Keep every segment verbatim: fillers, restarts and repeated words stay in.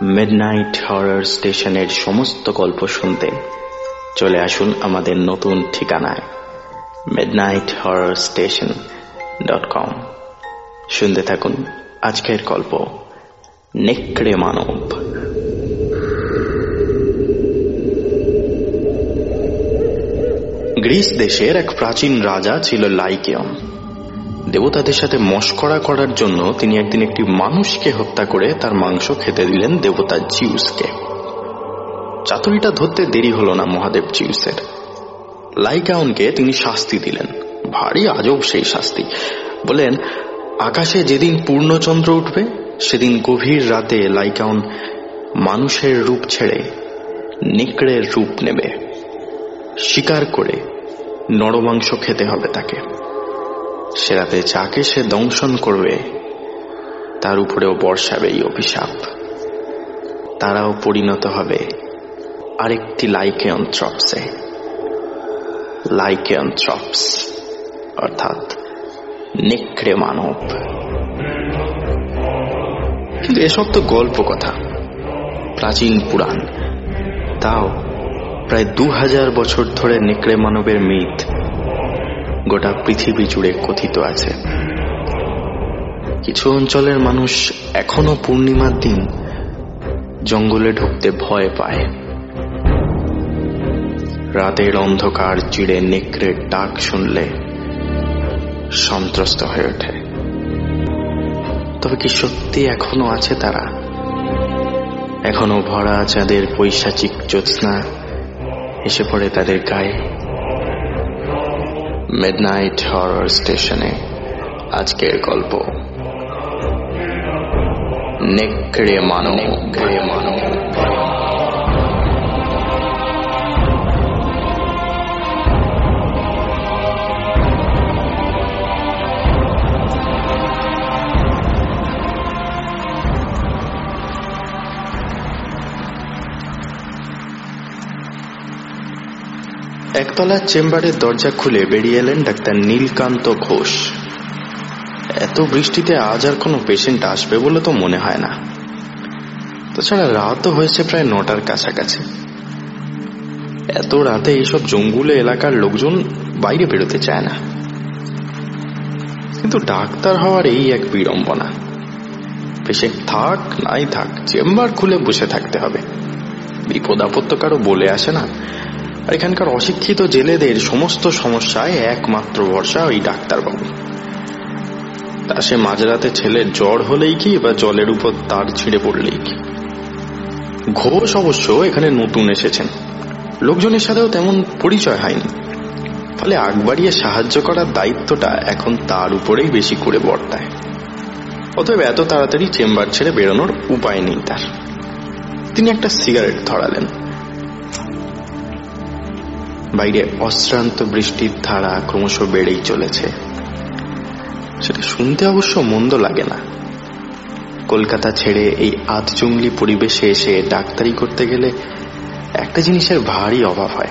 Midnight horror স্টেশনের সমস্ত গল্প শুনতে চলে আসুন আমাদের নতুন ঠিকানায় midnight horror station dot com. শুনতে থাকুন আজকের গল্প নেকড়ে মানব। গ্রিস দেশের এক প্রাচীন রাজা ছিল লাইকেয়ন। দেবতাদের সাথে মশকরা করার জন্য তিনি একদিন একটি মানুষকে হত্যা করে তার মাংস খেতে দিলেন দেবতা জিউসকে। চাতুরিটা ধরতে দেরি হলো না মহাদেব জিউসের। লাইকেয়নকে তিনি শাস্তি দিলেন, ভারী আজব সেই শাস্তি। বলেন, আকাশে যেদিন পূর্ণচন্দ্র উঠবে সেদিন গভীর রাতে লাইকেয়ন মানুষের রূপ ছেড়ে নেকড়ের রূপ নেবে। শিকার করে নরমাংস খেতে হবে তাকে। সে রাতে যাকে সে দংশন করবে তার উপরেও বর্ষাবে এই অভিশাপ। তারাও পরিণত হবে আরেকটি লাইকেয়নথ্রপসে। লাইকেয়নথ্রপস অর্থাৎ নেকড়ে মানব। কিন্তু এসব তো গল্প কথা, প্রাচীন পুরাণ। তাও প্রায় দু হাজার বছর ধরে নেকড়ে মানবের মিথ গোটা পৃথিবী জুড়ে কথিত আছে। কিছু অঞ্চলের মানুষ এখনো পূর্ণিমার দিন জঙ্গলে ঢুকতে ভয় পায়। রাতের অন্ধকার চিড়ে নেকড়ের ডাক শুনলে সন্ত্রস্ত হয়ে ওঠে। তবে কি সত্যি এখনো আছে তারা? এখনো ভরা চাঁদের পৈশাচিক জ্যোৎস্না এসে পড়ে তাদের গায়ে? মিডনাইট হরর স্টেশনে আজকের গল্প নেকড়ে মানব। নেকড়ে মানব একতলার চেম্বারের দরজা খুলে বেরিয়ে এলেন ডাক্তার নীলকান্ত ঘোষ। এত বৃষ্টিতে আজ আর কোনো পেশেন্ট আসবে বলে তো মনে হয় না। তাছাড়া রাতও হয়েছে প্রায় নটার কাছাকাছি। এত রাতে এইসব জঙ্গুলে এলাকার লোকজন বাইরে বেরোতে চায় না। কিন্তু ডাক্তার হওয়ার এই এক বিড়ম্বনা, পেশেন্ট থাক নাই থাক চেম্বার খুলে বসে থাকতে হবে। বিপদ আপদ তো কারো বলে আসে না। আর এখানকার অশিক্ষিত জেলেদের সমস্ত সমস্যায় একমাত্র ভরসা ওই ডাক্তারবাবু। তা সে মাঝরাতে ছেলের জ্বর হলেই কি বা জলের উপর তার ছিঁড়ে পড়লেই কি। ঘোষ অবশ্য এখানে নতুন এসেছেন, লোকজনের সাথেও তেমন পরিচয় হয়নি। ফলে আগ বাড়িয়ে সাহায্য করার দায়িত্বটা এখন তার উপরেই বেশি করে বর্তায়। অতএব এত তাড়াতাড়ি চেম্বার ছেড়ে বেরোনোর উপায় নেই তার। তিনি একটা সিগারেট ধরালেন। বাইরে অশ্রান্ত বৃষ্টির ধারা ক্রমশ বেড়েই চলেছে। সেটা শুনতে অবশ্য মন্দ লাগে না। কলকাতা ছেড়ে এই আধ জঙ্গলি পরিবেশে এসে ডাক্তারি করতে গেলে একটা জিনিসের ভারী অভাব হয়,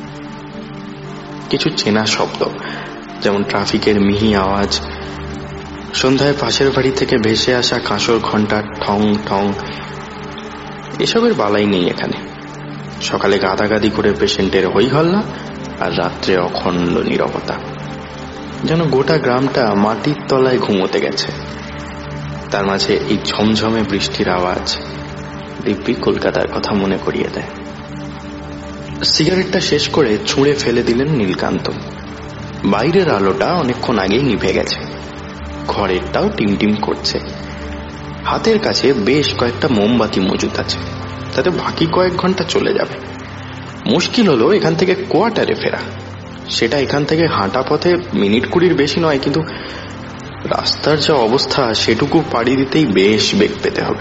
কিছু চেনা শব্দ, যেমন ট্রাফিকের মিহি আওয়াজ, সন্ধ্যায় পাশের বাড়ি থেকে ভেসে আসা কাঁসর ঘন্টার ঠং ঠং। এসবের বালাই নেই এখানে। সকালে গাদাগাদি করে পেশেন্টের হই হল্লা, আর রাত্রে অখণ্ড নীরবতা, যেন গোটা গ্রামটা মাটির তলায় ঘুমোতে গেছে। তার মাঝে এই ঝমঝমে বৃষ্টির আওয়াজ দিব্যি কলকাতার কথা মনে করিয়ে দেয়। সিগারেটটা শেষ করে ছুঁড়ে ফেলে দিলেন নীলকান্ত। বাইরের আলোটা অনেকক্ষণ আগেই নিভে গেছে, ঘরেরটাও টিমটিম করছে। হাতের কাছে বেশ কয়েকটা মোমবাতি মজুত আছে, তাতে বাকি কয়েক ঘন্টা চলে যাবে। মুশকিল হলো এখান থেকে কোয়ার্টারে ফেরা। সেটা এখান থেকে হাঁটা পথে মিনিট কুড়ির বেশি নয়, কিন্তু রাস্তার যা অবস্থা সেটুকু পাড়ি দিতেই বেশ বেগ পেতে হবে।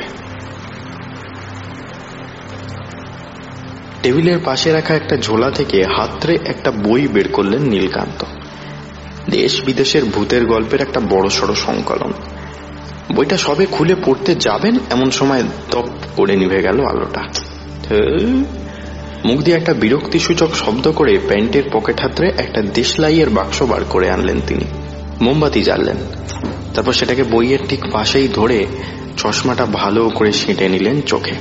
টেবিলের পাশে রাখা একটা ঝোলা থেকে হাতড়ে একটা বই বের করলেন নীলকান্ত। দেশ বিদেশের ভূতের গল্পের একটা বড় সড় সংকলন। বইটা সবে খুলে পড়তে যাবেন এমন সময় দপ করে নিভে গেল আলোটা। মুখ দিয়ে একটা বিরক্তি সূচক শব্দ করে প্যান্টের পকেট হাতড়ে একটা দেশলাইয়ের বাক্স বার করে আনলেন তিনি। মোমবাতি জ্বাললেন, তারপর সেটাকে বইয়ের ঠিক পাশেই ধরে চশমাটা ভালো করে সেঁটে নিলেন চোখে।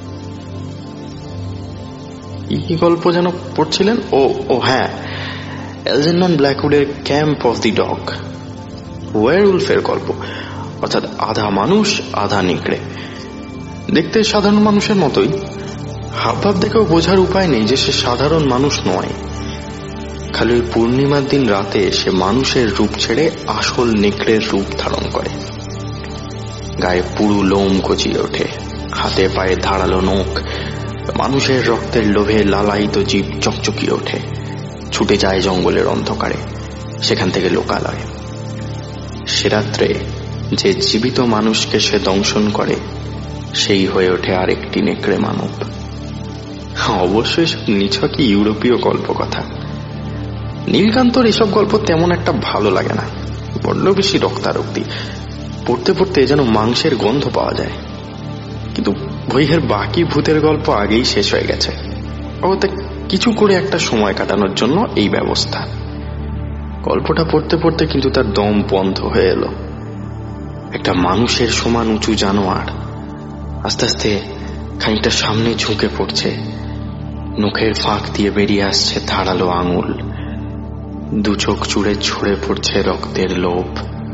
কি গল্প যেন পড়ছিলেন? ও ও হ্যাঁ, অ্যালজেরনন ব্ল্যাকউডের ক্যাম্প অফ দি ডগ, ওয়্যারউলফের গল্প। অর্থাৎ আধা মানুষ আধা নেকড়ে, দেখতে সাধারণ মানুষের মতোই। হাবভাব দেখেও বোঝার উপায় নেই যে সে সাধারণ মানুষ নয়। খালি ওই পূর্ণিমার দিন রাতে সে মানুষের রূপ ছেড়ে আসল নেকড়ের রূপ ধারণ করে। গায়ে পুরু লোম গজিয়ে ওঠে, হাতে পায়ে ধারালো নখ, মানুষের রক্তের লোভে লালায়িত জীব চকচকিয়ে ওঠে, ছুটে যায় জঙ্গলের অন্ধকারে, সেখান থেকে লোকালয়। সে রাত্রে যে জীবিত মানুষকে সে দংশন করে সেই হয়ে ওঠে আরেকটি নেকড়ে মানব। অবশ্যই সব নিছকই ইউরোপীয় গল্প কথা। নীলকান্তর এসব গল্প তেমন একটা ভালো লাগে না, বড্ড বেশি রক্তারক্তি। পড়তে পড়তে যেন মাংসের গন্ধ পাওয়া যায়। কিন্তু বইয়ের বাকি ভূতের গল্প আগেই শেষ হয়ে গেছে। ওতে কিছু করে একটা সময় কাটানোর জন্য এই ব্যবস্থা। গল্পটা পড়তে পড়তে কিন্তু তার দম বন্ধ হয়ে এলো। একটা মানুষের সমান উঁচু জানোয়ার আস্তে আস্তে খানিকটা সামনে ঝুঁকে পড়ছে, নখের ফাঁক দিয়ে বেরিয়ে আসছে ধারালো আঙুল, দু চোখ চুড়ে ছড়ে পড়ছে রক্তের লোভ।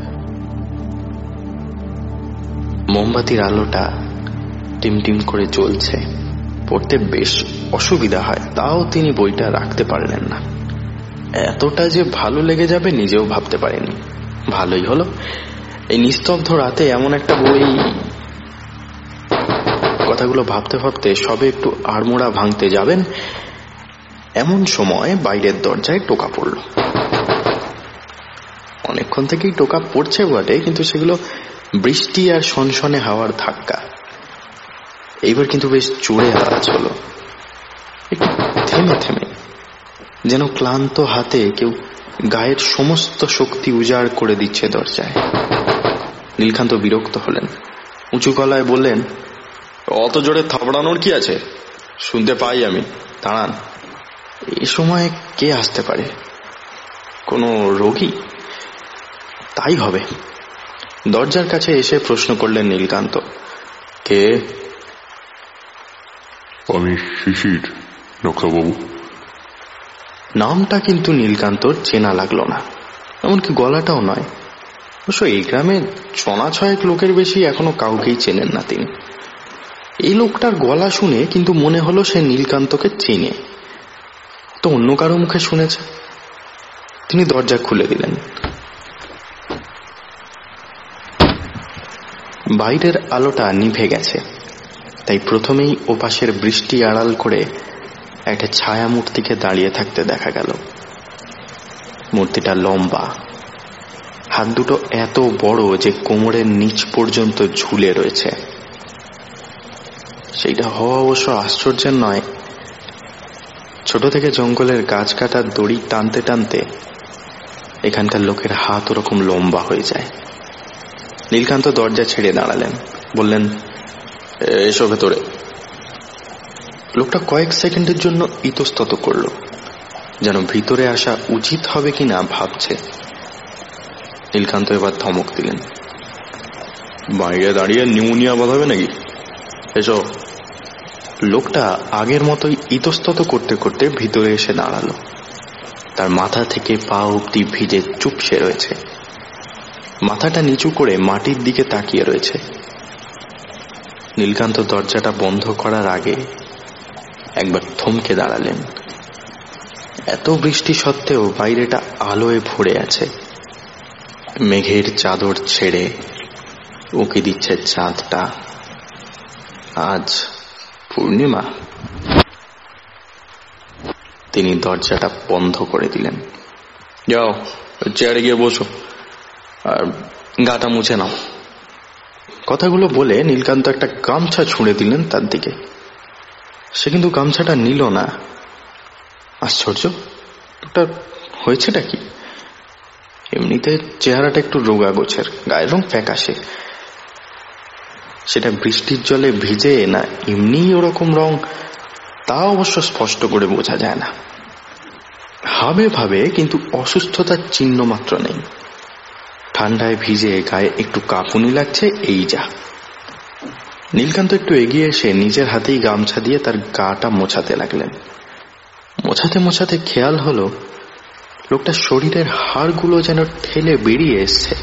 মোমবাতির আলোটা টিমটিম করে জ্বলছে, পড়তে বেশ অসুবিধা হয়, তাও তিনি বইটা রাখতে পারলেন না। এতটা যে ভালো লেগে যাবে নিজেও ভাবতে পারেনি। ভালোই হলো, এই নিস্তব্ধ রাতে এমন একটা বই। কথাগুলো ভাবতে ভাবতে সবে একটু আড়মোড়া ভাঙতে যাবেন, এমন সময় বাইরের দরজায় টোকা পড়ল। অনেকক্ষণ থেকেই টোকা পড়ছে বটে, কিন্তু সেগুলো বৃষ্টি আর সনসনে হাওয়ার ধাক্কা। এইবার কিন্তু বেশ জোরে আওয়াজ হলো, একটু থেমে থেমে, যেন ক্লান্ত হাতে কেউ গায়ের সমস্ত শক্তি উজাড় করে দিচ্ছে দরজায়। নীলকান্ত বিরক্ত হলেন, উঁচু গলায় বললেন, অত জোরে থাবড়ানোর কি আছে? শুনতে পাই আমি, দাঁড়ান। এ সময় কে আসতে পারে? কোনো রোগী? তাই হবে। দরজার কাছে এসে প্রশ্ন করলেন নীলকান্ত, কে? আমি শিশির, ডাক্তারবাবু। নামটা কিন্তু নীলকান্তর চেনা লাগলো না, এমনকি গলাটাও নয়। অবশ্য এই গ্রামে চনা ছয়েক লোকের বেশি এখনো কাউকেই চেনেন না তিনি। এই লোকটার গলা শুনে কিন্তু মনে হলো সে নীলকান্তকে চেনে, তো অন্য কারো মুখে শুনেছে। তিনি দরজা খুলে দিলেন। বাইরের আলোটা নিভে গেছে, তাই প্রথমেই ওপাশের বৃষ্টি আড়াল করে একটা ছায়া মূর্তিকে দাঁড়িয়ে থাকতে দেখা গেল। মূর্তিটা লম্বা, হাত দুটো এত বড় যে কোমরের নিচ পর্যন্ত ঝুলে রয়েছে। সেইটা হওয়া অবশ্য আশ্চর্যের নয়। ছোট থেকে জঙ্গলের গাছ কাটার দড়ি টানতে টানতে এখানকার লোকের হাত ওরকম লম্বা হয়ে যায়। নীলকান্ত দরজা ছেড়ে দাঁড়ালেন, বললেন, এসো ভেতরে। লোকটা কয়েক সেকেন্ডের জন্য ইতস্তত করল, যেন ভিতরে আসা উচিত হবে কিনা ভাবছে। নীলকান্ত এবার ধমক দিলেন, বাইরে দাঁড়িয়ে নিউমোনিয়া বাঁধাবে নাকি? এসো। লোকটা আগের মতোই ইতস্তত করতে করতে ভিতরে এসে দাঁড়ালো। তার মাথা থেকে পা অব্দি ভিজে চুপসে রয়েছে, মাথাটা নিচু করে মাটির দিকে তাকিয়ে রয়েছে। নীলকান্ত দরজাটা বন্ধ করার আগে একবার থমকে দাঁড়ালেন। এত বৃষ্টি সত্ত্বেও বাইরেটা আলোয় ভরে আছে। মেঘের চাদর ছেড়ে উঁকি দিচ্ছে চাঁদটা। আজ পূর্ণিমা। তিনি দরজাটা বন্ধ করে দিলেন। যাও, চেয়ারে গিয়ে বসো আর গাটা মুছে নাও। কথাগুলো বলে নীলকান্ত একটা গামছা ছুঁড়ে দিলেন তার দিকে। সে কিন্তু গামছাটা নিল না। আশ্চর্য, ওটা হয়েছেটা কি? এমনিতে চেহারাটা একটু রোগা গোছের, গায়ের রং ফ্যাকাশে। সেটা বৃষ্টির জলে ভিজে না এমনি ওরকম রং, তা অবশ্য স্পষ্ট করে বোঝা যায় না। ভাবে ভাবে কিন্তু অসুস্থতার চিহ্ন মাত্র নেই। ঠান্ডায় ভিজে গায়ে একটু কাঁপুনি লাগছে, এই যা। নীলকান্ত একটু এগিয়ে এসে নিজের হাতেই গামছা দিয়ে তার গাটা মোছাতে লাগলেন। মোছাতে মোছাতে খেয়াল হলো লোকটার শরীরের হাড়গুলো যেন ঠেলে বেরিয়ে এসছে।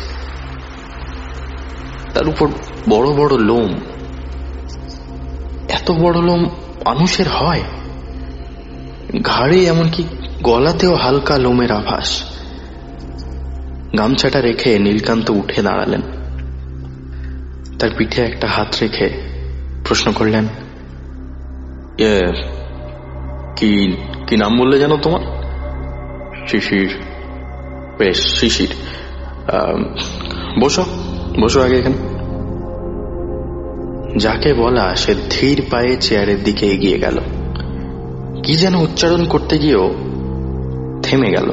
তার উপর বড় বড় লোম। এত বড় লোম মানুষের হয়? ঘাড়ে এমনকি গলাতেও হালকা লোমের আভাস। গামছাটা রেখে নীলকান্ত উঠে দাঁড়ালেন। তার পিঠে একটা হাত রেখে প্রশ্ন করলেন, কি কি নাম বললে জানো তোমার? শিশির। বেশ, শিশির। বসো বসো আগে এখানে। যাকে বলা সে ধীর পায়ে চেয়ারের দিকে এগিয়ে গেল। কি যেন উচ্চারণ করতে গিয়েও থেমে গেল।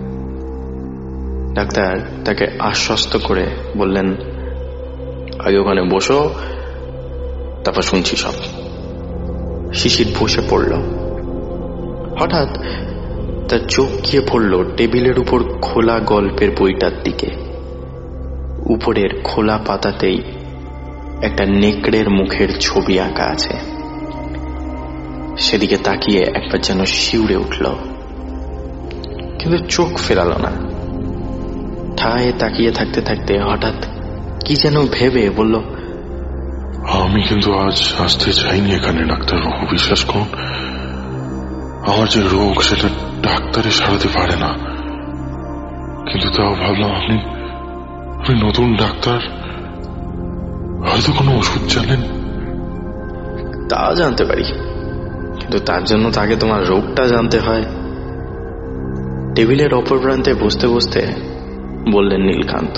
ডাক্তার তাকে আশ্বস্ত করে বললেন, আগে ওখানে বসো, তারপর শুনছি সব। শিশির বসে পড়ল। হঠাৎ তার চোখ গিয়ে পড়ল টেবিলের উপর খোলা গল্পের বইটার দিকে। উপরের খোলা পাতাতেই একটা নেকড়ের মুখের ছবি আঁকা আছে। সেদিকে তাকিয়ে একবার যেন শিউরে উঠল, কিন্তু চোখ ফেরালো না। ঠায় তাকিয়ে থাকতে থাকতে হঠাৎ কি যেন ভেবে বলল, আমি কিন্তু আজ আসতে চাইনি এখানে ডাক্তারবাবু, বিশ্বাস করুন। আমার যে রোগ সেটা ডাক্তারে সারাতে পারে না, কিন্তু তাও ভাবলাম আপনি আপনি নতুন ডাক্তার, হয়তো কোনো ওষুধ জানেন। তা জানতে পারি, কিন্তু তার জন্য তাকে তোমার রোগটা জানতে হয়। টেবিলের অপর প্রান্তে বসতে বসতে বললেন নীলকান্ত।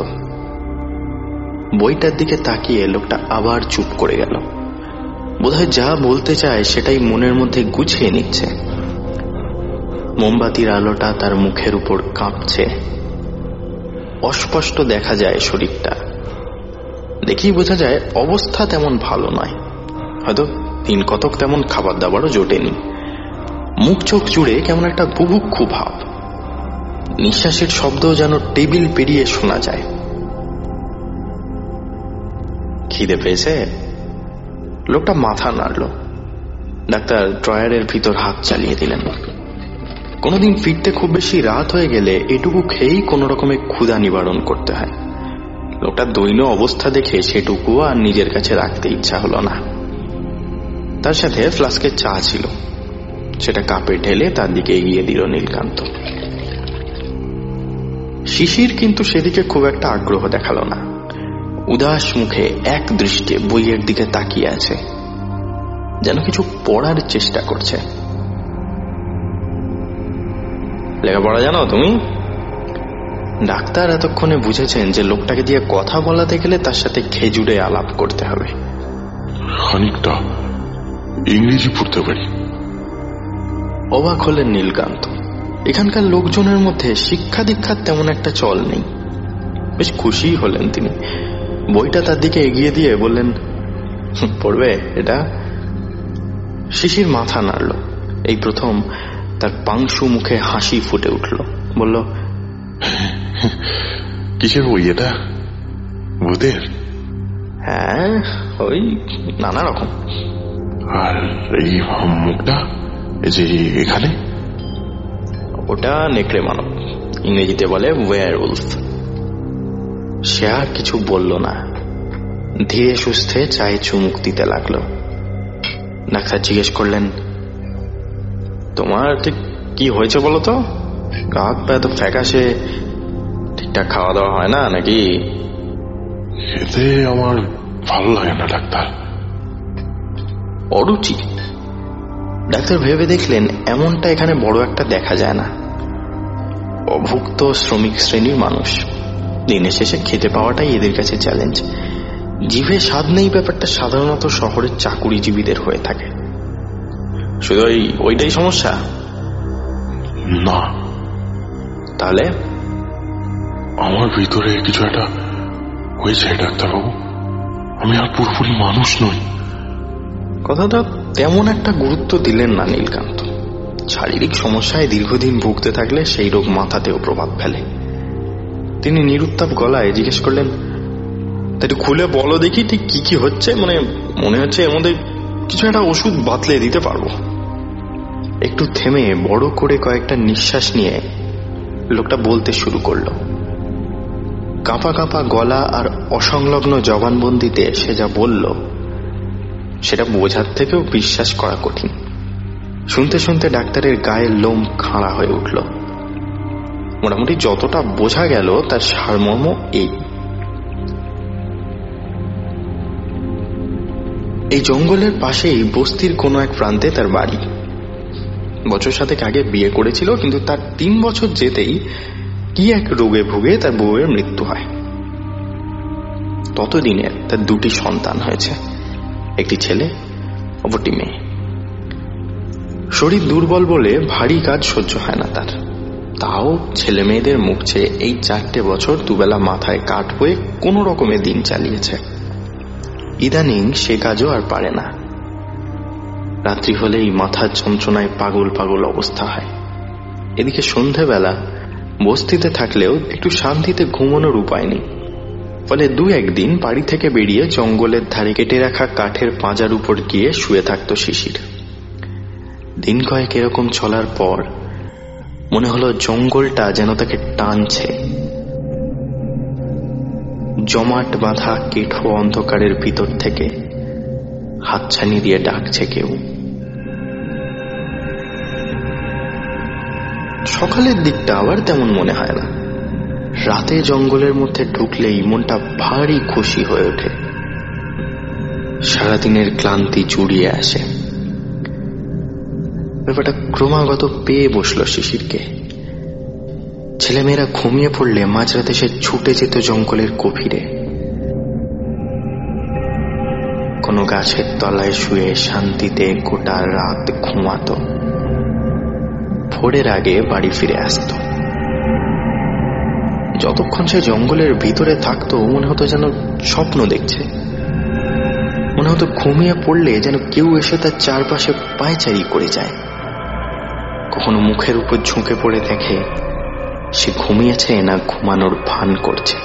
বইটার দিকে তাকিয়ে লোকটা আবার চুপ করে গেল। বোধহয় যা বলতে চায় সেটাই মনের মধ্যে গুছিয়ে নিচ্ছে। মোমবাতির আলোটা তার মুখের উপর কাঁপছে। অস্পষ্ট দেখা যায় শরীরটা। দেখেই বোঝা যায় অবস্থা তেমন ভালো নয়। হয়তো দিন কতক তেমন খাবার দাবারও জোটেনি। মুখ চোখ জুড়ে কেমন একটা বুভুক্ষু ভাব। নিঃশ্বাসের শব্দ যেন টেবিল পেরিয়ে শোনা যায়। খিদে পেয়েছে? লোকটা মাথা নাড়ল। ডাক্তার ড্রয়ারের ভিতর হাত চালিয়ে দিলেন। কোনোদিন ফিরতে খুব বেশি রাত হয়ে গেলে এটুকু খেয়েই কোনো রকমের ক্ষুধা নিবারণ করতে হয়। লোকটার দৈন্য অবস্থা দেখে সেটুকু আর নিজের কাছে রাখতে ইচ্ছা হলো না। তার সাথে ফ্লাস্কে চা ছিল, সেটা কাপে ঢেলে তার দিকে এগিয়ে দিল নীলকান্ত। শিশির কিন্তু সেদিকে খুব একটা আগ্রহ দেখালো না। উদাস মুখে এক দৃষ্টে বইয়ের দিকে তাকিয়ে আছে, যেন কিছু পড়ার চেষ্টা করছে। লেখাপড়া জানো তুমি? ডাক্তার এতক্ষণে বুঝেছেন যে লোকটাকে দিয়ে কথা বলাতে গেলে তার সাথে খেজুরে আলাপ করতে হবে। খানিকটা ইংরেজি পড়তে পারি। অবাক হলেন নীলকান্ত। এখানকার লোকজনের মধ্যে শিক্ষা দীক্ষার তেমন একটা চল নেই। বেশ খুশি হলেন তিনি। বইটা তার দিকে এগিয়ে দিয়ে বললেন, পড়বে এটা? শিশির মাথা নাড়ল। এই প্রথম তার পাংশু মুখে হাসি ফুটে উঠল। বলল, কিসের বই এটা? ভূতের? হ্যাঁ, ওই নানা রকম। আর এই মুখটা যে এখানে? ওটা নেকড়ে মানব, ইংরেজিতে বলে ওয়্যারউলফ। সে আর কিছু বলল না। ধীরে সুস্থে চায়ে চুমুক দিতে লাগলো। ডাক্তার জিজ্ঞেস করলেন, তোমার ঠিক কি হয়েছে বলো তো? গা হাত পা এত ফ্যাকাশে, ঠিকঠাক খাওয়া দাওয়া হয় না নাকি? খেতে আমার ভালো লাগে না ডাক্তার। অরুচি? ডাক্তার ভেবে দেখলেন এমনটা এখানে বড় একটা দেখা যায় না। অভুক্ত শ্রমিক শ্রেণীর মানুষ, দিনের শেষে খেতে পাওয়াটাই এদের কাছে চ্যালেঞ্জ। জিভে স্বাদ নেই ব্যাপারটা সাধারণত শহরের চাকুরিজীবীদের হয়ে থাকে। শুধু ওই ওইটাই সমস্যা? না। তাহলে? আমার ভিতরে কিছু একটা হয়েছে ডাক্তারবাবু। আমি আর পুরোপুরি মানুষ নই। কথাটা তেমন একটা গুরুত্ব দিলেন না নীলকান্ত। শারীরিক সমস্যায় দীর্ঘদিন ভুগতে থাকলে সেই রোগ মাথাতেও প্রভাব ফেলে। তিনি নিরুত্তাপ গলায় জিজ্ঞেস করলেন, একটু খুলে বলো দেখি ঠিক কি কি হচ্ছে। মানে মনে হচ্ছে এর মধ্যে কিছু একটা ওষুধ বাতলে দিতে পারবো। একটু থেমে বড় করে কয়েকটা নিঃশ্বাস নিয়ে লোকটা বলতে শুরু করলো। কাঁপা কাঁপা গলা আর অসংলগ্ন জবানবন্দিতে সে যা বলল সেটা বোঝার থেকেও বিশ্বাস করা কঠিন। শুনতে শুনতে ডাক্তারের গায়ের লোম খাড়া হয়ে উঠল। মোটামুটি যতটা বোঝা গেল তার সারমর্ম এই। এই জঙ্গলের পাশেই বস্তির কোনো এক প্রান্তে তার বাড়ি। বছর সাতেক আগে বিয়ে করেছিল, কিন্তু তার তিন বছর যেতেই কি এক রোগে ভুগে তার বউয়ের মৃত্যু হয়। ততদিনে তার দুটি সন্তান হয়েছে, একটি ছেলে অপরটি মেয়ে। শরীর দুর্বল বলে ভারী কাজ সহ্য হয় না তার। তাও ছেলে মেয়েদের মুখ চেয়ে এই চারটে বছর দুবেলা মাথায় কাঠ হয়ে কোনো রকমে দিন চালিয়েছে। ইদানিং সে কাজও আর পারে না। রাত্রি হলেই মাথার যন্ত্রণায় পাগল পাগল অবস্থা হয়। এদিকে সন্ধেবেলা বস্তিতে থাকলেও একটু শান্তিতে ঘুমানোর উপায় নেই। ফলে দু একদিন বাড়ি থেকে বেরিয়ে জঙ্গলের ধারে কেটে রাখা কাঠের পাঁজার উপর গিয়ে শুয়ে থাকত শিশির। দিন কয়েক এরকম চলার পর মনে হলো জঙ্গলটা যেন তাকে টানছে। জমাট বাঁধা কেঠো অন্ধকারের ভিতর থেকে হাতছানি দিয়ে ডাকছে কেউ। সকালের দিকটা আবার তেমন মনে হয় না। রাতে জঙ্গলের মধ্যে ঢুকলেই মনটা ভারী খুশি হয়ে ওঠে। সারাদিনের ক্লান্তি জুড়িয়ে আসে। ব্যাপারটা ক্রমাগত পেয়ে বসল শিশিরকে। ছেলেমেয়েরা ঘুমিয়ে পড়লে মাঝরাতে সে ছুটে যেত জঙ্গলের গভীরে। কোনো গাছের তলায় শুয়ে শান্তিতে গোটা রাত ঘুমাত। ভোরের আগে বাড়ি ফিরে আসত। যতক্ষণ সে জঙ্গলের ভিতরে থাকতো মনে হতো যেন স্বপ্ন দেখছে। মনে হতো ঘুমিয়ে পড়লে যেন কেউ এসে তার চারপাশে পায়চারি করে যায়। কখনো মুখের উপর ঝুঁকে পড়ে দেখে সে ঘুমিয়েছে না ঘুমানোর ভান করছে।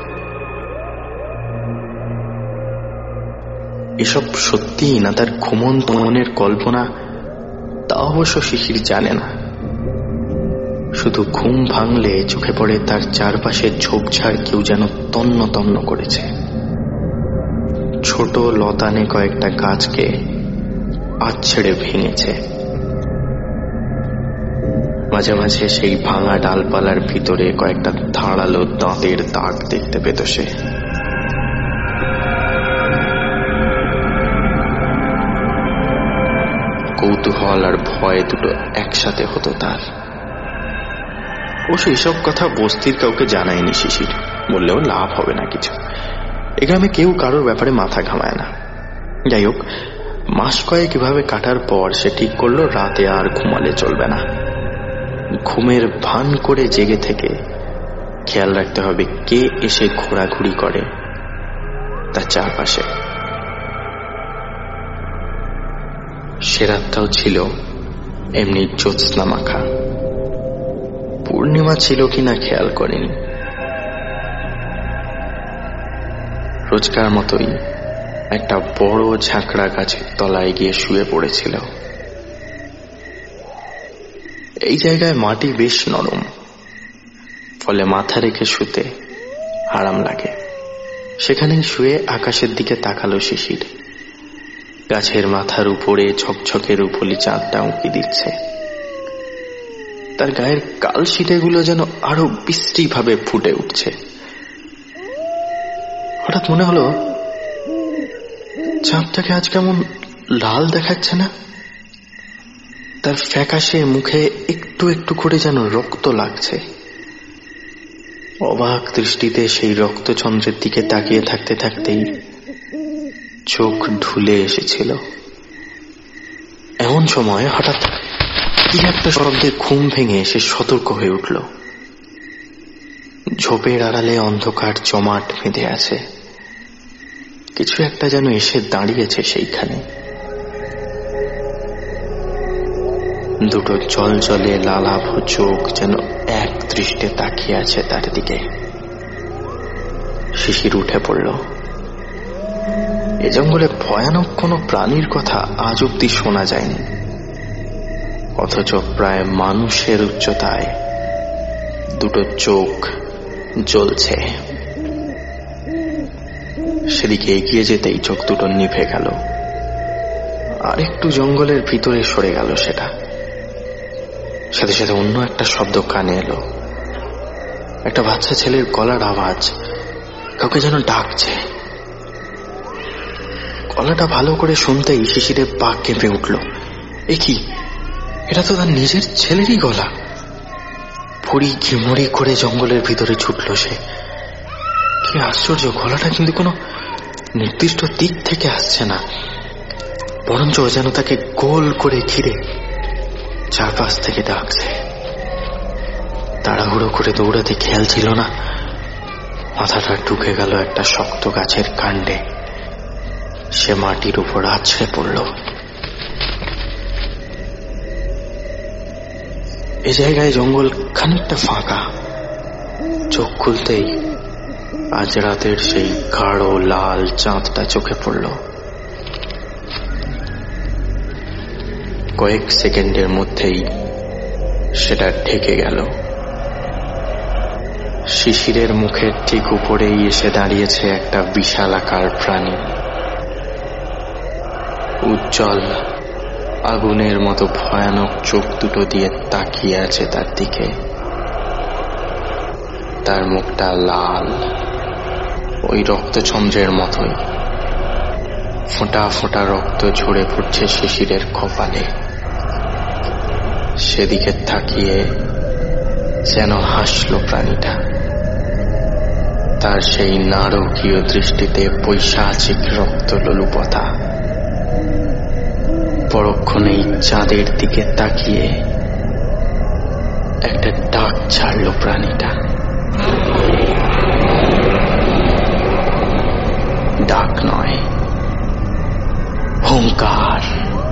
এসব সত্যি না তার ঘুমন্ত মনের কল্পনা, তা অবশ্য শিশির জানে না। শুধু ঘুম ভাঙলে চোখে পড়ে তার চারপাশে ঝোপঝাড় কেউ যেন তন্ন তন্ন করেছে। ছোট লতানে কয়েকটা গাছকে আছড়ে ভেঙেছে। মাঝে মাঝে সেই ভাঙা ডালপালার ভিতরে কয়েকটা ধারালো দাঁতের দাগ দেখতে পেত সে। কৌতূহল আর ভয় দুটো একসাথে হতো তার। অবশ্য এসব কথা বস্তির কাউকে জানায়নি শিশির, বললেও লাভ হবে না কিছু। এ গ্রামে কেউ কারোর ব্যাপারে মাথা ঘামায় না। যাই হোক, মাস কয়েক এভাবে কাটার পর সে ঠিক করলো রাতে আর ঘুমালে চলবে না। ঘুমের ভান করে জেগে থেকে খেয়াল রাখতে হবে কে এসে ঘোরাঘুরি করে তার চারপাশে। সে রাতটাও ছিল এমনি জ্যোৎস্না মাখা। পূর্ণিমা ছিল কিনা খেয়াল করেনি। রোজকার মতোই একটা বড় ঝাঁকড়া গাছের তলায় গিয়ে শুয়ে পড়েছিল। এই জায়গায় মাটি বেশ নরম, ফলে মাথা রেখে শুতে আরাম লাগে। সেখানেই শুয়ে আকাশের দিকে তাকালো শিশির। গাছের মাথার উপরে ঝকঝকে রূপলি চাঁদটা উঁকি দিচ্ছে। তার গায়ের কাল শিটেগুলো যেন আরো বিশ্রী ভাবে ফুটে উঠছে। হঠাৎ মনে হলো চাঁদটাকে আজ কেমন লাল দেখাচ্ছে না। তার ফ্যাকাশে মুখে একটু একটু করে যেন রক্ত লাগছে। অবাক দৃষ্টিতে সেই রক্তচন্দ্রের দিকে তাকিয়ে থাকতে থাকতেই চোখ ঢুলে এসেছিল। এমন সময় হঠাৎ কি একটা শব্দে ঘুম ভেঙে সে সতর্ক হয়ে উঠল। ঝোপের আড়ালে অন্ধকার জমাট বেঁধে আছে। কিছু একটা যেন এসে দাঁড়িয়েছে সেইখানে। দুটো জল জলে লালাভ চোখ যেন এক দৃষ্টে তাকিয়ে আছে তার দিকে। শিশির উঠে পড়ল। এ জঙ্গলে ভয়ানক কোনো প্রাণীর কথা আজ অব্দি শোনা যায়নি, অথচ প্রায় মানুষের উচ্চতায় দুটো চোখ জ্বলছে। সেদিকে এগিয়ে যেতেই চোখ দুটো নিভে গেল, আর একটু জঙ্গলের ভিতরে সরে গেল সেটা। সাথে সাথে অন্য একটা শব্দ কানে এলো, একটা বাচ্চা ছেলের গলার আওয়াজ, কাউকে যেন ডাকছে। গলাটা ভালো করে শুনতেই শিশিরের পা কেঁপে উঠল। এ কি, এটা তো তার নিজের ছেলেরই গলা। ভরি ঘিমড়ি করে জঙ্গলের ভিতরে ছুটল সে। কি আশ্চর্য, গলাটা কিন্তু কোনো নির্দিষ্ট দিক থেকে আসছে না, বরঞ্চ যেন তাকে গোল করে ঘিরে চারপাশ থেকে ডাকছে। তাড়াহুড়ো করে দৌড়াতে খেয়াল ছিল না, মাথাটা ঢুকে গেল একটা শক্ত গাছের কাণ্ডে। সে মাটির উপর আছড়ে পড়ল। এ জায়গায় জঙ্গল খানিকটা ফাঁকা। চোখ খুলতেই আজ রাতের সেই গাঢ় লাল চাঁদটা চোখে পড়ল। কয়েক সেকেন্ডের মধ্যেই সেটা ঢেকে গেল। শিশিরের মুখের ঠিক উপরেই এসে দাঁড়িয়েছে একটা বিশালাকার প্রাণী। উজ্জ্বল আগুনের মতো ভয়ানক চোখ দুটো দিয়ে তাকিয়ে আছে তার দিকে। তার মুখটা লাল, ওই রক্তচন্দ্রের মতোই। ফোঁটা ফোঁটা রক্ত ঝরে পড়ছে শিশিরের কপালে। সেদিকে তাকিয়ে যেন হাসল প্রাণীটা। তার সেই নারকীয় দৃষ্টিতে পৈশাচিক রক্ত লোলুপতা। পরক্ষণেই চাঁদের দিকে তাকিয়ে একটা ডাক ছাড়ল প্রাণীটা। ডাক নয়, হুঙ্কার।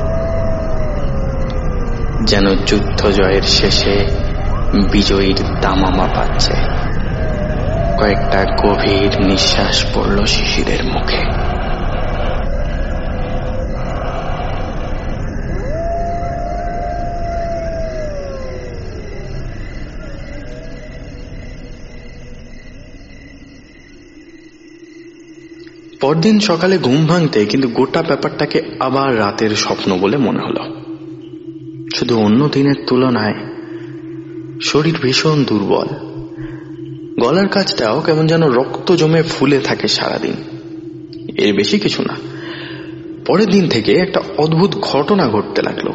যেন যুদ্ধ জয়ের শেষে বিজয়ীর দামামা পাচ্ছে। কয়েকটা গভীর নিঃশ্বাস পড়ল শিশিরের মুখে। পরদিন সকালে ঘুম ভাঙতে কিন্তু গোটা ব্যাপারটাকে আবার রাতের স্বপ্ন বলে মনে হলো। শুধু অন্য দিনের তুলনায় শরীর ভীষণ দুর্বল। গলার কাছটাও কেমন যেন রক্ত জমে ফুলে থাকে সারাদিন, এর বেশি কিছু না। পরের দিন থেকে একটা অদ্ভুত ঘটনা ঘটতে লাগলো।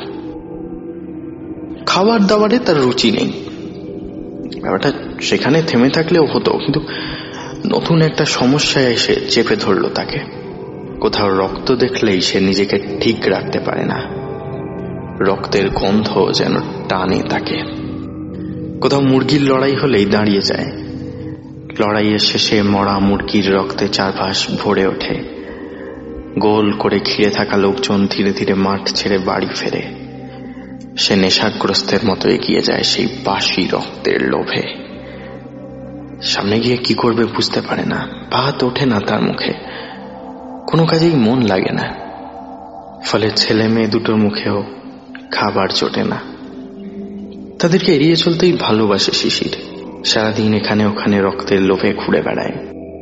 খাবার দাবারে তার রুচি নেই। ব্যাপারটা সেখানে থেমে থাকলেও হতো, কিন্তু নতুন একটা সমস্যায় এসে চেপে ধরল তাকে। কোথাও রক্ত দেখলেই সে নিজেকে ঠিক রাখতে পারে না। রক্তের গন্ধ যেন টানে তাকে। কোথাও মুরগির লড়াই হলেই দাঁড়িয়ে যায়। লড়াইয়ের শেষে মরা মুরগির রক্তে চারপাশ ভরে ওঠে। গোল করে ঘিরে থাকা লোকজন ধীরে ধীরে মাঠ ছেড়ে বাড়ি ফেরে। সে নেশাগ্রস্তের মতো এগিয়ে যায় সেই বাসি রক্তের লোভে। সামনে গিয়ে কি করবে বুঝতে পারে না। ভাত ওঠে না তার মুখে, কোনো কাজেই মন লাগে না। ফলে ছেলে মেয়ে দুটোর মুখেও খাবার জোটে না। তাদেরকে এড়িয়ে চলতেই ভালোবাসে শিশির। সারাদিন এখানে ওখানে রক্তের লোভে ঘুরে বেড়ায়।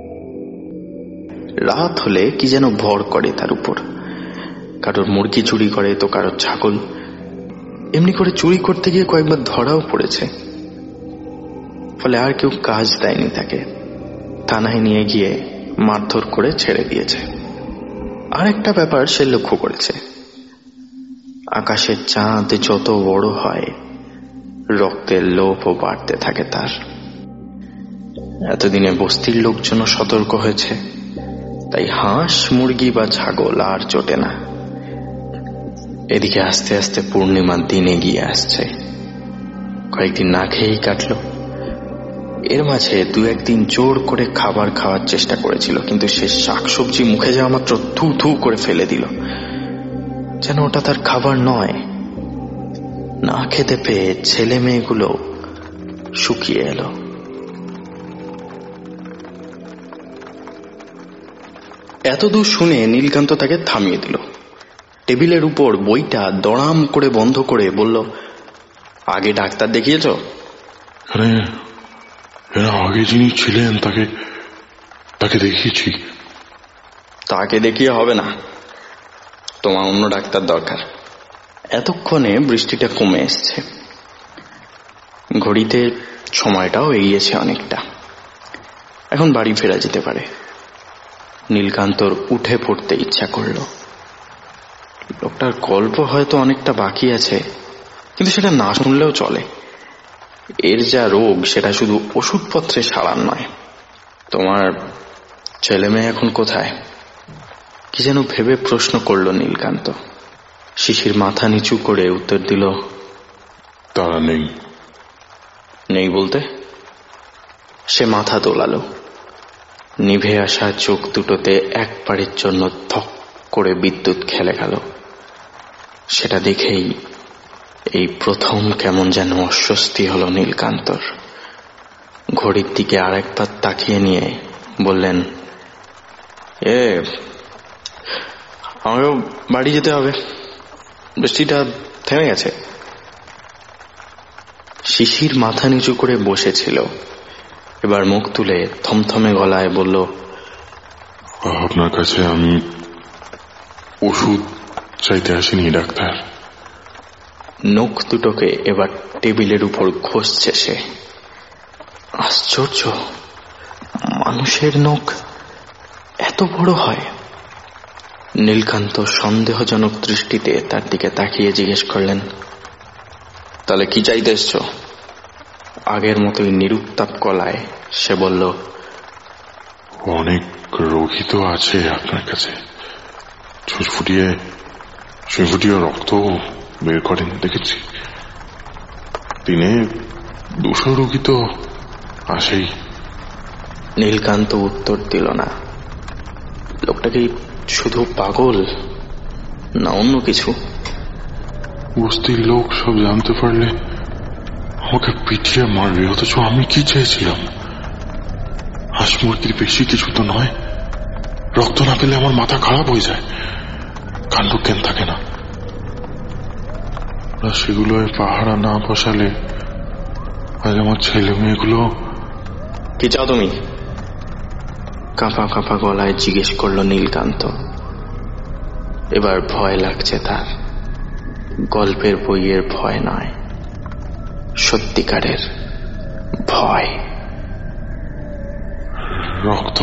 রাত হলে কি যেন ভর করে তার উপর। কারোর মুরগি চুরি করে তো কারোর ছাগল। এমনি করে চুরি করতে গিয়ে কয়েকবার ধরাও পড়েছে। ফলে আর কেউ কাজ দেয়নি তাকে। থানায় নিয়ে গিয়ে মারধর করে ছেড়ে দিয়েছে। আর একটা ব্যাপার সে লক্ষ্য করেছে, আকাশের চাঁদ যত বড় হয় রক্তের লোভও বাড়তে থাকে তার। এতদিনে বস্তির লোকজনও সতর্ক হয়েছে, তাই হাঁস মুরগি বা ছাগল আর জোটে না। এদিকে আস্তে আস্তে পূর্ণিমার দিন এগিয়ে আসছে। কয়েকদিন না খেয়েই কাটলো। এর মাঝে দু একদিন জোর করে খাবার খাওয়ার চেষ্টা করেছিল, কিন্তু সে শাকসবজি মুখে যাওয়া মাত্র থু থু করে ফেলে দিল, যেন ওটা তার খাবার নয়। না খেতে পেয়ে ছেলে মেয়েগুলো শুকিয়ে এলো। এতদূর শুনে নীলকান্ত তাকে থামিয়ে দিল। টেবিলের উপর বইটা দড়াম করে বন্ধ করে বলল, আগে ডাক্তার দেখিয়েছ? আগে যিনি ছিলেন তাকে তাকে দেখিয়েছি। তাকে দেখিয়ে হবে না, তোমার অন্য ডাক্তার দরকার। এতক্ষণে বৃষ্টিটা কমে এসছে, ঘড়িতে সময়টাও এগিয়েছে অনেকটা। এখন বাড়ি ফেরা যেতে পারে। নীলকান্তর উঠে পড়তে ইচ্ছা করল। লোকটার গল্প হয়তো অনেকটা বাকি আছে, কিন্তু সেটা না শুনলেও চলে। এর যা রোগ সেটা শুধু ওষুধপত্রে সারার নয়। তোমার ছেলে মেয়ে এখন কোথায়? কি যেন ভেবে প্রশ্ন করল নীলকান্ত। শিশির মাথা নিচু করে উত্তর দিল, তারা নেই। নেই বলতে? সে মাথা দোলালো। নিভে আসা চোখ দুটোতে একবারের জন্য থক করে বিদ্যুৎ খেলে গেল। সেটা দেখেই এই প্রথম কেমন যেন অস্বস্তি হলো নীলকান্তর। ঘড়ির দিকে আর একবার তাকিয়ে নিয়ে বললেন, এ আমারও বাড়ি যেতে হবে, বৃষ্টিটা থেমে গেছে। শিশির মাথা নিচু করে বসেছিল, এবার মুখ তুলে থমথমে গলায় বলল, আপনার কাছে আমি ওষুধ চাইতে আসিনি ডাক্তার। নখ দুটোকে এবার টেবিলের উপর ঘষছে সে। আশ্চর্য, মানুষের নখ এত বড় হয়? নীলকান্ত সন্দেহজনক দৃষ্টিতে তার দিকে তাকিয়ে জিজ্ঞেস করলেন, তাহলে কি চাইতে এসছো? আগের মতোই নিরুত্তাপ গলায় সে বলল, অনেক রোগী তো আছে আপনার কাছে, চুষ ফুটিয়ে সুই ফুটিয়ে রক্ত বের করেন দেখেছি। দিনে দুশো রোগী তো আসেই। নীলকান্ত উত্তর দিল না। লোকটা কি শুধু পাগল না অন্য কিছু? বস্তির লোক সব জানতে পারলে আমাকে পিটিয়ে মারবে, অথচ আমি কি চেয়েছিলাম? হাঁস মুরগির বেশি কিছু তো নয়, রক্ত না পেলে আমার মাথা খারাপ হয়ে যায়, কাণ্ড জ্ঞান থাকে না। সেগুলো পাহারা না বসালে আজ আমার ছেলে মেয়েগুলো। কি চাও তুমি? কাঁপা কাঁপা গলায় জিজ্ঞেস করল নীলকান্ত। এবার ভয় লাগছে তার। গল্পের বইয়ের ভয় নয়, সত্যিকারের ভয়। রক্ত,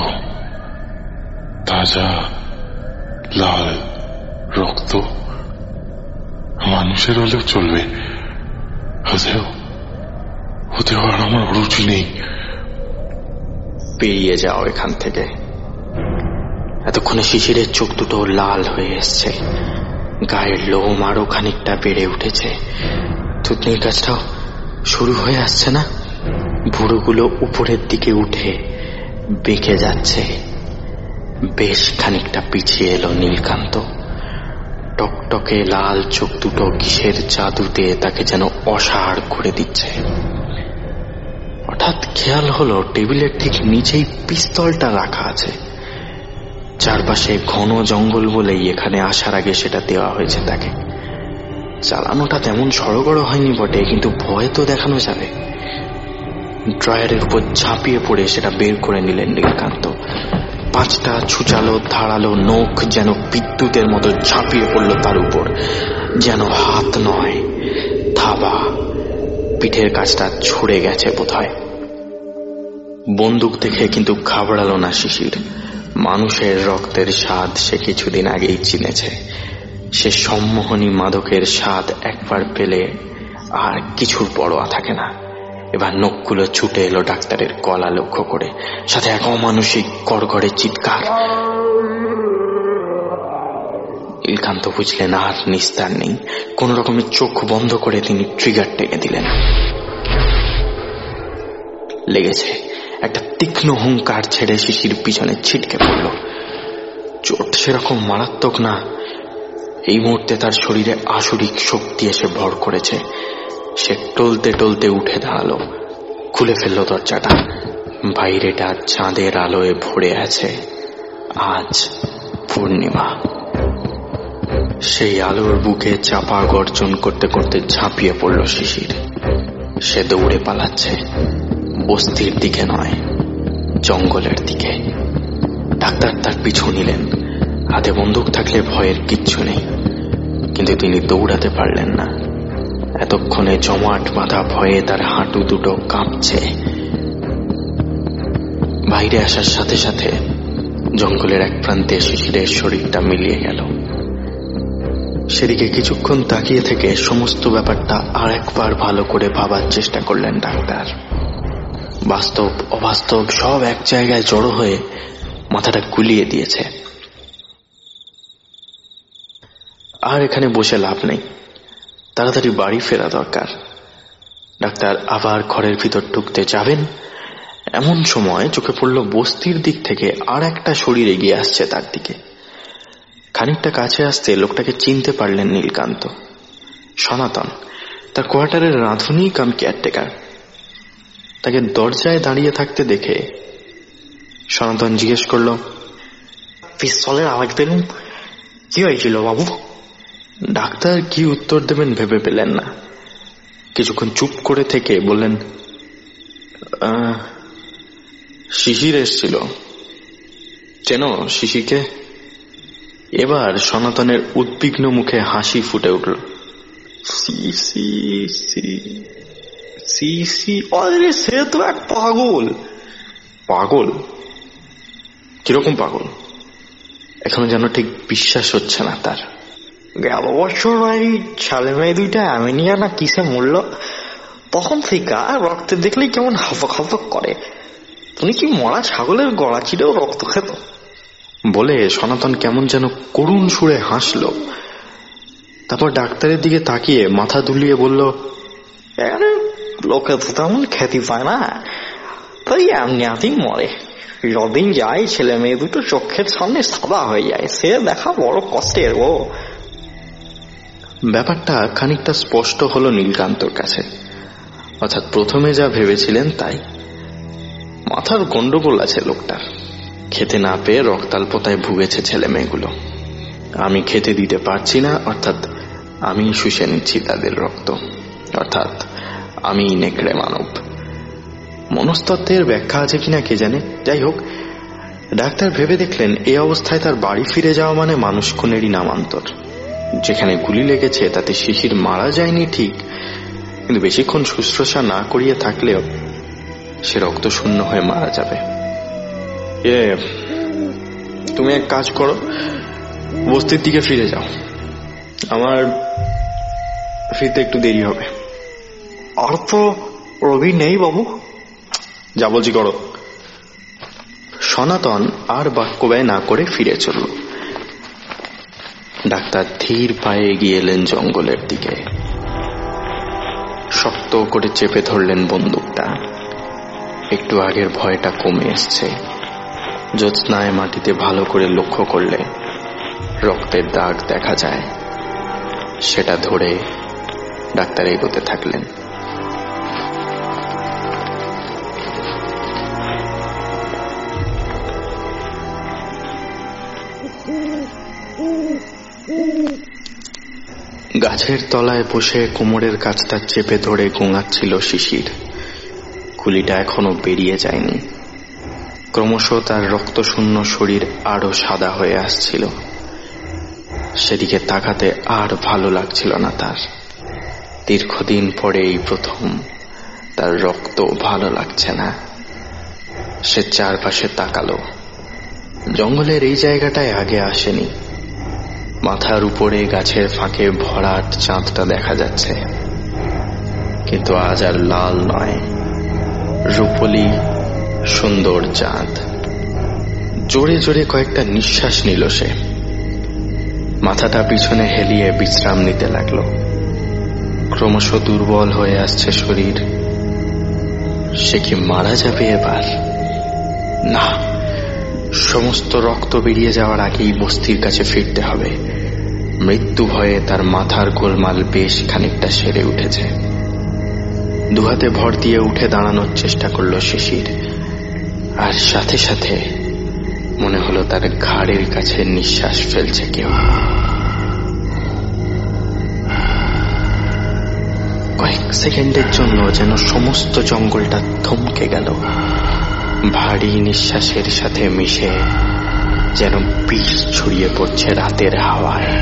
তাজা লাল রক্ত, মানুষের হলেও চলবে, হতেও হতেও আর আমার রুচি নেই। বেরিয়ে যাও এখান থেকে। এতক্ষণে শিশিরের চোখ দুটো লাল হয়ে এসছে, গায়ের লোম আরো খানিকটা বেড়ে উঠেছে, থুতনির কাজটাও শুরু হয়ে আসছে না? ভুরুগুলো উপরের দিকে উঠে বেঁকে যাচ্ছে। বেশ খানিকটা পিছিয়ে এলো নীলকান্ত। টকটকে লাল চোখ দুটো কিসের জাদুতে তাকে যেন অসাড় করে দিচ্ছে। হঠাৎ খেয়াল হলো টেবিলের ঠিক নিচেই পিস্তলটা রাখা আছে। চারপাশে ঘন জঙ্গল বলেই এখানে আসার আগে সেটা দেওয়া হয়েছে তাকে। চালানোটা তেমন সড়গড় হয়নি বটে, কিন্তু ভয় তো দেখানো যাবে। ড্রয়ারের উপর ঝাঁপিয়ে পড়ে সেটা বের করে নিলেন নীলকান্ত। পাঁচটা ছুচালো ধারালো নখ যেন বিদ্যুতের মতো ঝাঁপিয়ে পড়ল তার উপর, যেন হাত নয় থাবা। পিঠের কাছটা ছুড়ে গেছে বোধহয়। বন্দুক দেখে কিন্তু ঘাবড়ালো না শিশির। মানুষের রক্তের স্বাদ সে কিছুদিন আগেই চিনেছে। সে সম্মোহনী মাদকের স্বাদ একবার পেলে আর কিছুর পরোয়া থাকে না। এবার নখগুলো ছুটে এলো ডাক্তারের গলা লক্ষ্য করে, সাথে এক অমানসিক গড়গড়ে চিৎকার। নীলকান্ত বুঝলেন আর নিস্তার নেই। কোন রকমের চোখ বন্ধ করে তিনি ট্রিগার টেনে দিলেন। লেগেছে। একটা তীক্ষ্ণ হুঙ্কার ছেড়ে শিশির পিছনে ছিটকে পড়ল। চোট সেরকম মারাত্মক না। এই মুহূর্তে তার শরীরে আসরিক শক্তি এসে ভর করেছে। সে টলতে টলতে উঠে দাঁড়ালো, খুলে ফেলল দরজাটা। বাইরেটা চাঁদের আলোয় ভরে আছে। আজ পূর্ণিমা। সেই আলোর বুকে চাপা গর্জন করতে করতে ঝাঁপিয়ে পড়ল শিশির। সে দৌড়ে পালাচ্ছে, বস্তির দিকে নয়, জঙ্গলের দিকে। ডাক্তার তার পিছু নিলেন। হাতে বন্দুক থাকলে ভয়ের কিচ্ছু নেই, কিন্তু তিনি দৌড়াতে পারলেন না। এতক্ষণে জমাট বাঁধা ভয়ে তার হাঁটু দুটো কাঁপছে। বাইরে আসার সাথে সাথে জঙ্গলের এক প্রান্তে শিশিরের শরীরটা মিলিয়ে গেল। সেদিকে কিছুক্ষণ তাকিয়ে থেকে সমস্ত ব্যাপারটা আর একবার ভালো করে ভাবার চেষ্টা করলেন ডাক্তার। বাস্তব অবাস্তব সব এক জায়গায় জড়ো হয়ে মাথাটা গুলিয়ে দিয়েছে। আর এখানে বসে লাভ নেই, তাড়াতাড়ি বাড়ি ফেরা দরকার। ডাক্তার আবার ঘরের ভিতর ঢুকতে যাবেন, এমন সময় চোখে পড়ল বস্তির দিক থেকে আর একটা শরীর এগিয়ে আসছে তার দিকে। খানিকটা কাছে আসতে লোকটাকে চিনতে পারলেন নীলকান্ত। সনাতন, তার কোয়ার্টারের রাঁধুনি কাম কেয়ারটেকার। তাকে দরজায় দাঁড়িয়ে থাকতে দেখে সনাতন জিজ্ঞেস করল, পিস্তলের আওয়াজ পেলুম, কি হয়েছিল বাবু? ডাক্তার কি উত্তর দেবেন ভেবে পেলেন না। কিছুক্ষণ চুপ করে থেকে বললেন, শিশির এসছিল। চেনো শিশিরকে? এবার সনাতনের উদ্বিগ্ন মুখে হাসি ফুটে উঠল। সে তো এক পাগল। পাগল? কিরকম পাগল? এখনো যেন ঠিক বিশ্বাস হচ্ছে না তার। গেল বছর ওই ছেলে মেয়ে দুইটা অ্যামিনিয়া না কিসে মরল, তখন থেকে রক্তে দেখলেই কেমন হাফক হাফক করে। তুমি কি মরা ছাগলের গলা চিরেও রক্ত খেত? বলে সনাতন কেমন যেন করুণ সুরে হাসল। তারপর ডাক্তারের দিকে তাকিয়ে মাথা দুলিয়ে বলল, লোকে তো তেমন খ্যাতি পায় না, তাই এমনিতেই মরে। যদিন যায় ছেলে মেয়ে দুটো চোখের সামনে সাদা হয়ে যায়, সে দেখা বড় কষ্টের। ও ব্যাপারটা খানিকটা স্পষ্ট হলো নীলকান্তর কাছে। অর্থাৎ প্রথমে যা ভেবেছিলেন তাই। মাথার গন্ডগোল আছে লোকটার। খেতে না পেয়ে রক্তাল্পতায় ভুগেছে ছেলে মেয়েগুলো। আমি খেতে দিতে পারছি না, অর্থাৎ আমি শুষে নিচ্ছি তাদের রক্ত, অর্থাৎ আমি নেকড়ে মানব। মনস্তত্ত্বের ব্যাখ্যা আছে কিনা কে জানে। যাই হোক, ডাক্তার ভেবে দেখলেন এই অবস্থায় তার বাড়ি ফিরে যাওয়া মানে মানুষ খুনেরই নামান্তর। যেখানে গুলি লেগেছে তাতে শিশির মারা যায়নি ঠিক, কিন্তু বেশিক্ষণ শুশ্রূষা না করিয়ে থাকলেও সে রক্ত শূন্য হয়ে মারা যাবে। এ তুমি এক কাজ করো, বস্তির দিকে ফিরে যাও, আমার ফিরতে একটু দেরি হবে। আর তো রবি নেই বাবু। যা বলছি করো। সনাতন আর বাক্য ব্যয় না করে ফিরে চলল। ডাক্তার ধীর পায়ে এগিয়ে এলেন জঙ্গলের দিকে। শক্ত করে চেপে ধরলেন বন্দুকটা। একটু আগের ভয়টা কমে এসছে। জ্যোৎস্নায় মাটিতে ভালো করে লক্ষ্য করলে রক্তের দাগ দেখা যায়। সেটা ধরে ডাক্তার এগোতে থাকলেন। গাছের তলায় বসে কোমরের কাছটা চেপে ধরে গোঙাচ্ছিল শিশির। গুলিটা এখনো বেরিয়ে যায়নি। ক্রমশ তার রক্তশূন্য শরীর আরো সাদা হয়ে আসছিল। সেদিকে তাকাতে আর ভালো লাগছিল না তার। দীর্ঘদিন পরে এই প্রথম তার রক্ত ভালো লাগছে না। সে চারপাশে তাকালো। জঙ্গলের এই জায়গাটায় আগে আসেনি। মাথার উপরে গাছের ফাঁকে ভরাট চাঁদটা দেখা যাচ্ছে, কিন্তু আজ আর লাল নয়, রূপলি সুন্দর চাঁদ। জোরে জোরে কয়েকটা নিঃশ্বাস নিল সে। মাথাটা পিছনে হেলিয়ে বিশ্রাম নিতে লাগলো। ক্রমশ দুর্বল হয়ে আসছে শরীর। সে কি মারা যাবে এবার? না, সমস্ত রক্ত বেরিয়ে যাওয়ার আগেই বস্তির কাছে ফিরতে হবে। মৃত্যু ভয়ে তার মাথার গোলমাল বেশ খানিকটা সেরে উঠেছে। দুহাতে ভর দিয়ে উঠে দাঁড়ানোর চেষ্টা করল শিশির, আর সাথে সাথে মনে হলো তার ঘাড়ের কাছে নিঃশ্বাস ফেলছে কেউ। কয়েক সেকেন্ডের জন্য যেন সমস্ত জঙ্গলটা থমকে গেল, ভারী নিঃশ্বাসের সাথে মিশে যেন বিষ ছড়িয়ে পড়ছে রাতের হাওয়ায়।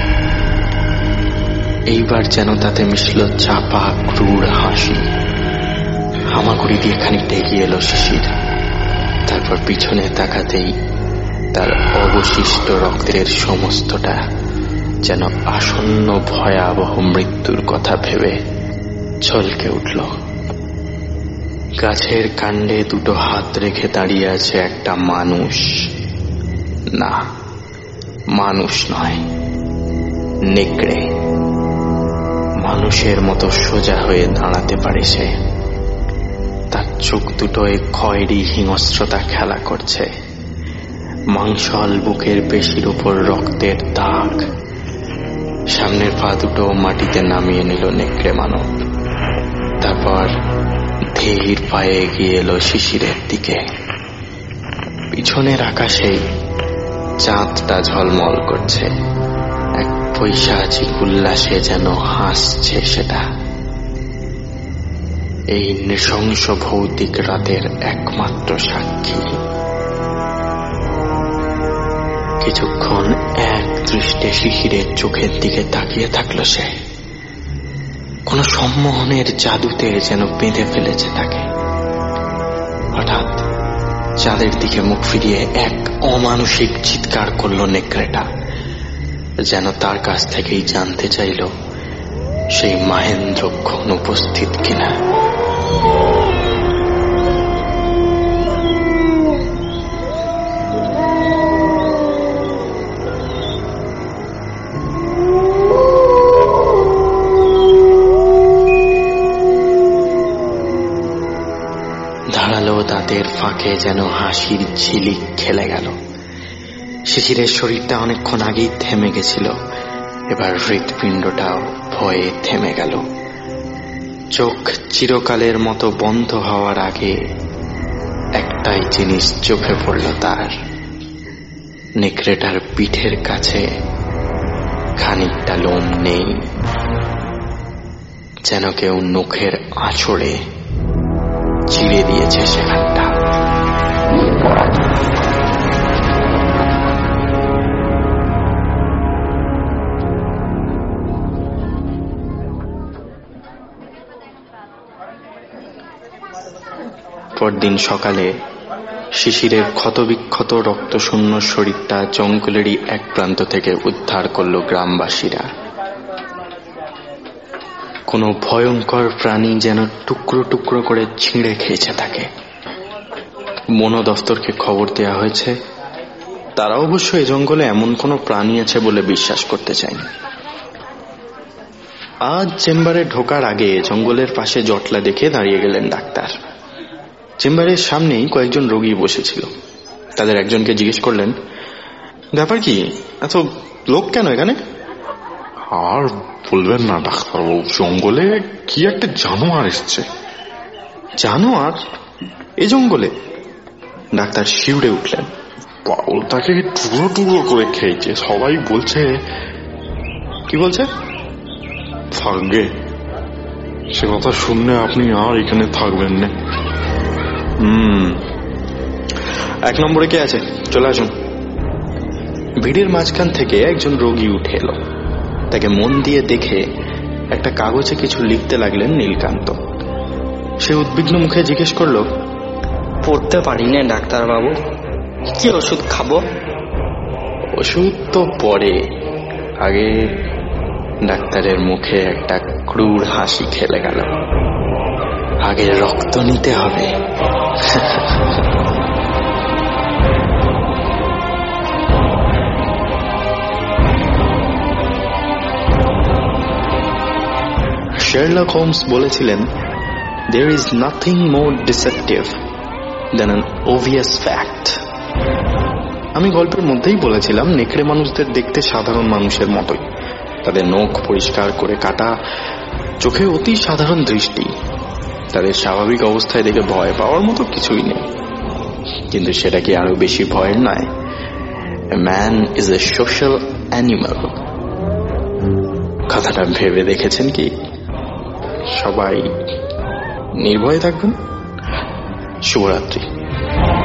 এইবার যেন তাতে মিশল চাপা ক্রূর হাসি। হামাগুড়ি দিয়ে খানিকটা এগিয়ে এলো শিশির। তারপর পিছনে তাকাতেই তার অবশিষ্ট রক্তের সমস্তটা যেন আসন্ন ভয়াবহ মৃত্যুর কথা ভেবে চলকে উঠল। গাছের কাণ্ডে দুটো হাত রেখে দাঁড়িয়ে আছে একটা মানুষ। না, মানুষ নয়, নেকড়ে। মানুষের মতো সোজা হয়ে দাঁড়াতে পারে সে। তার চোখ দুটোয় খয়েরি হিংস্রতা খেলা করছে। মাংসল বুকের পেশির উপর রক্তের দাগ। সামনের পা দুটো মাটিতে নামিয়ে নিল নেকড়ে মানব। তারপর ধীর পায়ে এগিয়ে এলো শিশিরের দিকে। পিছনের আকাশে চাঁদটা ঝলমল করছে। এক পৈশাচিক উল্লাসে যেন হাসছে সেটা। এই নৃশংস ভৌতিক রাতের একমাত্র সাক্ষী। কিছুক্ষণ এক দৃষ্টে শিশিরের চোখের দিকে তাকিয়ে থাকলো সে। কোন সম্মোহনের জাদুতে যেন বেঁধে ফেলেছে তাকে। হঠাৎ চাঁদের দিকে মুখ ফিরিয়ে এক অমানসিক চিৎকার করল নেকড়েটা, যেন তার কাছ থেকেই জানতে চাইল সেই মহেন্দ্রক্ষণ উপস্থিত কিনা। ধারালো দাঁতের ফাঁকে যেন হাসির ঝিলিক খেলে গেল। শিশিরের শরীরটা অনেকক্ষণ আগেই থেমে গেছিল, এবার হৃৎপিণ্ডটাও ভয়ে থেমে গেল। চোখ চিরকালের মতো বন্ধ হওয়ার আগে একটাই জিনিস চোখে পড়ল তার। নেকড়েটার পিঠের কাছে খানিকটা লোম নেই, যেন কেউ নখের আঁচড়ে চিড়ে দিয়েছে সেখানটা। পরদিন সকালে শিশিরের ক্ষতবিক্ষত রক্তশূন্য শরীরটা জঙ্গলেরই এক প্রান্ত থেকে উদ্ধার করল গ্রামবাসীরা। কোনো ভয়ঙ্কর প্রাণী যেন টুকরো টুকরো করে ছিঁড়ে খেয়েছে তাকে। বন দফতরকে খবর দেওয়া হয়েছে। তারা অবশ্য এ জঙ্গলে এমন কোনো প্রাণী আছে বলে বিশ্বাস করতে চায়নি। আজ চেম্বারে ঢোকার আগে জঙ্গলের পাশে জটলা দেখে দাঁড়িয়ে গেলেন ডাক্তার। চেম্বারের সামনেই কয়েকজন রোগী বসেছিল। তাদের একজনকে জিজ্ঞেস করলেন, ব্যাপার কি, এত লোক কেন এখানে? আর বলবেন না ডাক্তারবাবু, জঙ্গলে কি একটা জানোয়ার এসছে। জানোয়ার এ জঙ্গলে? ডাক্তার শিউরে উঠলেন। পাগলটাকে টুকরো টুকরো করে খেয়েছে, সবাই বলছে। কি বলছে? থাকবে। সে কথা শুনলে আপনি আর এখানে থাকবেন না। হুম, এক নম্বরে কে আছে? চলে আসুন। ভিড়ের মাঝখান থেকে একজন রোগী উঠে এলো। তাকে মন দিয়ে দেখে একটা কাগজে কিছু লিখতে লাগলেন নীলকান্ত। সে উদ্বিগ্ন মুখে জিজ্ঞেস করলো, পড়তে পারি না ডাক্তারবাবু, কি ওষুধ খাবো? ওষুধ তো পরে, আগে। ডাক্তারের মুখে একটা ক্রূর হাসি খেলে গেল। আগে রক্ত নিতে হবে। Sherlock Holmes বলেছিলেন, there is nothing more deceptive than an obvious fact. আমি গল্পের মধ্যেই বলেছিলাম নেকড়ে মানুষদের দেখতে সাধারণ মানুষের মতোই। তাদের নখ পরিষ্কার করে কাটা, চোখে অতি সাধারণ দৃষ্টি। তাদের স্বাভাবিক অবস্থায় দেখে ভয় পাওয়ার মতো কিছুই নেই। কিন্তু সেটা কি আরো বেশি ভয়ের নয় A man is a social animal. কথাটা ভেবে দেখেছেন কি? সবাই নির্ভয় থাকবেন। শুভরাত্রি।